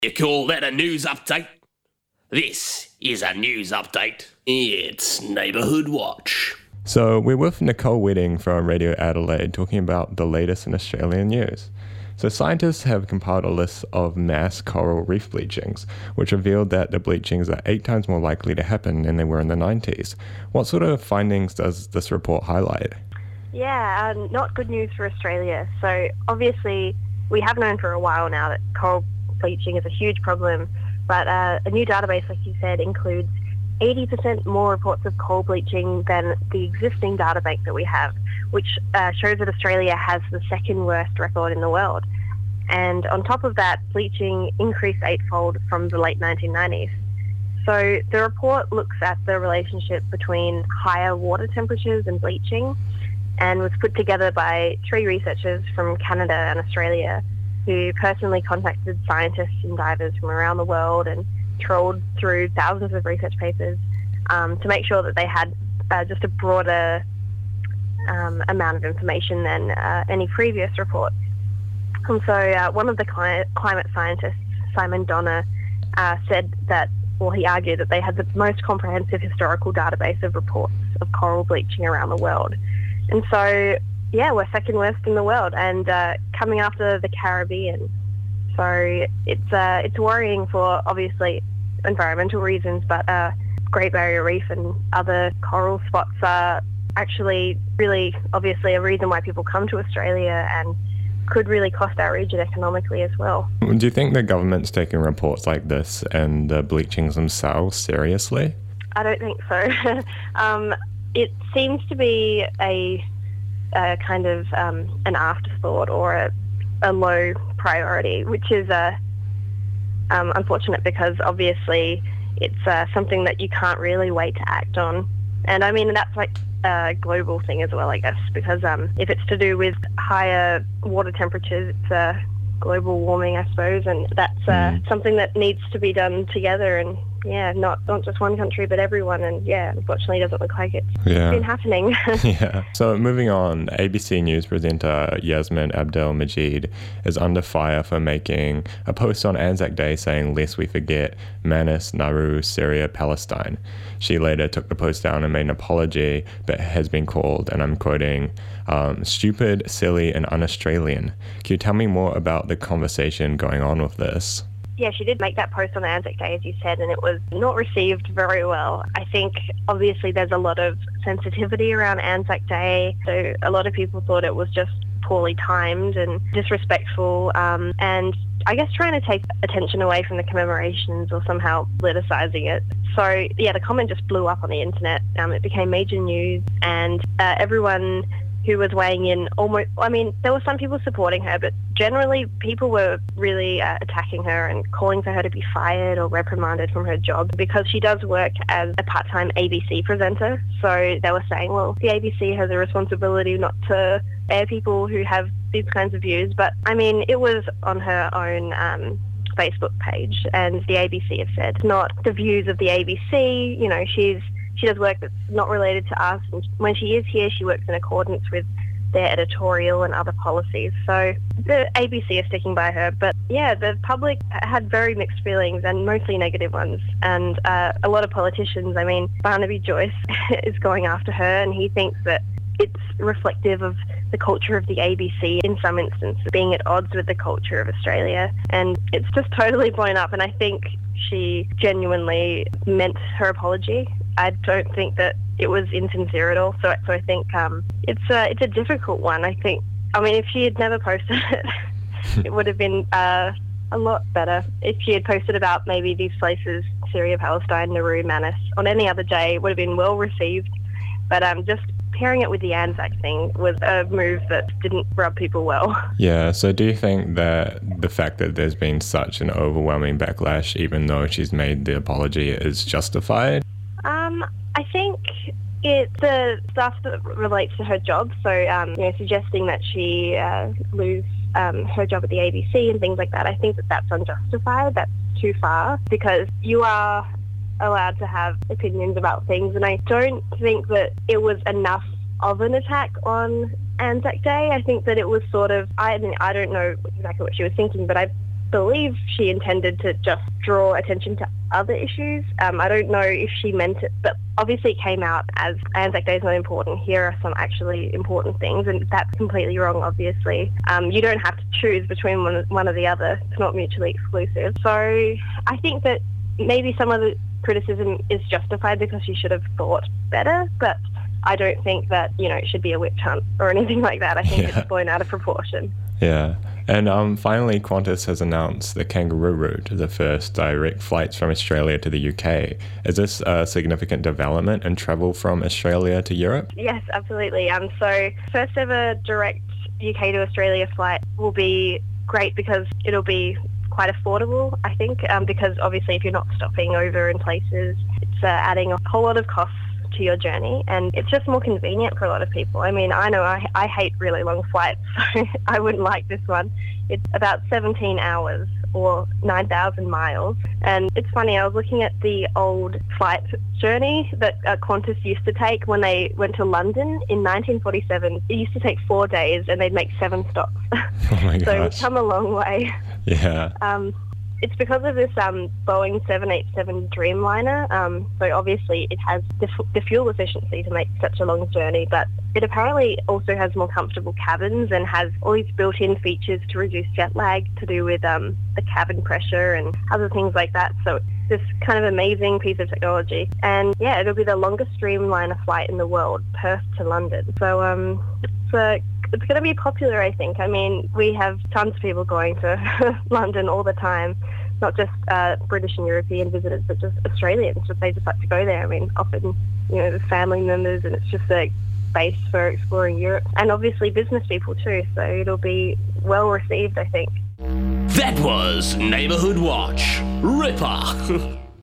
You call that a news update? This is a news update. It's Neighbourhood Watch. So we're with Nicole Wedding from Radio Adelaide talking about the latest in Australian news. So scientists have compiled a list of mass coral reef bleachings, which revealed that the bleachings are 8 times more likely to happen than they were in the 90s. What sort of findings does this report highlight? Yeah, not good news for Australia. So obviously we have known for a while now that coral bleaching is a huge problem, but a new database, like you said, includes 80% more reports of coral bleaching than the existing database that we have, which shows that Australia has the second worst record in the world. And on top of that, bleaching increased 8-fold from the late 1990s. So the report looks at the relationship between higher water temperatures and bleaching, and was put together by 3 researchers from Canada and Australia who personally contacted scientists and divers from around the world and trawled through thousands of research papers to make sure that they had just a broader amount of information than any previous report. And so one of the climate scientists, Simon Donner, said that, he argued that they had the most comprehensive historical database of reports of coral bleaching around the world. And so, yeah, we're second worst in the world and coming after the Caribbean. So it's worrying for, obviously, environmental reasons, but Great Barrier Reef and other coral spots are actually really, obviously, a reason why people come to Australia and could really cost our region economically as well. Do you think the government's taking reports like this and the bleachings themselves seriously? I don't think so. It seems to be a kind of an afterthought or a low priority, which is unfortunate because obviously it's something that you can't really wait to act on. And I mean, that's like a global thing as well, I guess, because if it's to do with higher water temperatures, it's global warming, I suppose, and that's something that needs to be done together and, yeah, not just one country, but everyone. And, yeah, unfortunately, it doesn't look like it's been happening. Yeah. So moving on, ABC News presenter Yasmin Abdel-Majid is under fire for making a post on Anzac Day saying, "Lest we forget Manus, Nauru, Syria, Palestine." She later took the post down and made an apology, but has been called, and I'm quoting, stupid, silly, and un-Australian. Can you tell me more about the conversation going on with this? Yeah, she did make that post on Anzac Day, as you said, and it was not received very well. I think, obviously, there's a lot of sensitivity around Anzac Day, so a lot of people thought it was just poorly timed and disrespectful, and I guess trying to take attention away from the commemorations or somehow politicising it. So, yeah, the comment just blew up on the internet. It became major news, and everyone who was weighing in there were some people supporting her, but generally people were really attacking her and calling for her to be fired or reprimanded from her job because she does work as a part-time ABC presenter. So they were saying, well, the ABC has a responsibility not to air people who have these kinds of views. But, I mean, it was on her own Facebook page, and the ABC have said it's not the views of the ABC. You know, she does work that's not related to us, and when she is here, she works in accordance with their editorial and other policies. So the ABC are sticking by her, but yeah, the public had very mixed feelings and mostly negative ones, and a lot of politicians, I mean, Barnaby Joyce is going after her, and he thinks that it's reflective of the culture of the ABC in some instances, being at odds with the culture of Australia, and it's just totally blown up, and I think she genuinely meant her apology. I don't think that it was insincere at all. So I think it's a difficult one. I think, I mean, if she had never posted it, it would have been a lot better. If she had posted about maybe these places, Syria, Palestine, Nauru, Manus, on any other day, it would have been well received. But just pairing it with the Anzac thing was a move that didn't rub people well. Yeah, so do you think that the fact that there's been such an overwhelming backlash, even though she's made the apology, is justified? I think it's the stuff that relates to her job, so suggesting that she lose her job at the ABC and things like that, I think that that's unjustified. That's too far, because you are allowed to have opinions about things, and I don't think that it was enough of an attack on Anzac Day. I think that it was sort of, I don't know exactly what she was thinking, but I believe she intended to just draw attention to other issues. I don't know if she meant it, but obviously it came out as Anzac Day is not important. Here are some actually important things, and that's completely wrong, obviously. You don't have to choose between one or the other. It's not mutually exclusive. So I think that maybe some of the criticism is justified because she should have thought better, but I don't think that, it should be a witch hunt or anything like that. I think it's blown out of proportion. Yeah. And finally, Qantas has announced the Kangaroo route, the first direct flights from Australia to the UK. Is this a significant development in travel from Australia to Europe? Yes, absolutely. So first ever direct UK to Australia flight will be great because it'll be quite affordable, I think, because obviously if you're not stopping over in places, it's adding a whole lot of costs to your journey, and it's just more convenient for a lot of people. I mean, I know I hate really long flights, so I wouldn't like this one. It's about 17 hours or 9,000 miles, and it's funny, I was looking at the old flight journey that Qantas used to take when they went to London in 1947. It used to take 4 days and they'd make 7 stops. Oh my gosh. So we've come a long way. Yeah. It's because of this Boeing 787 Dreamliner. So obviously it has the fuel efficiency to make such a long journey, but it apparently also has more comfortable cabins and has all these built-in features to reduce jet lag to do with the cabin pressure and other things like that. So it's this kind of amazing piece of technology. And yeah, it'll be the longest Dreamliner flight in the world, Perth to London. So it's going to be popular, I think. I mean, we have tons of people going to London all the time, not just British and European visitors, but just Australians. They just like to go there. I mean, often, there's family members, and it's just a base for exploring Europe. And obviously business people too, so it'll be well received, I think. That was Neighbourhood Watch. Ripper.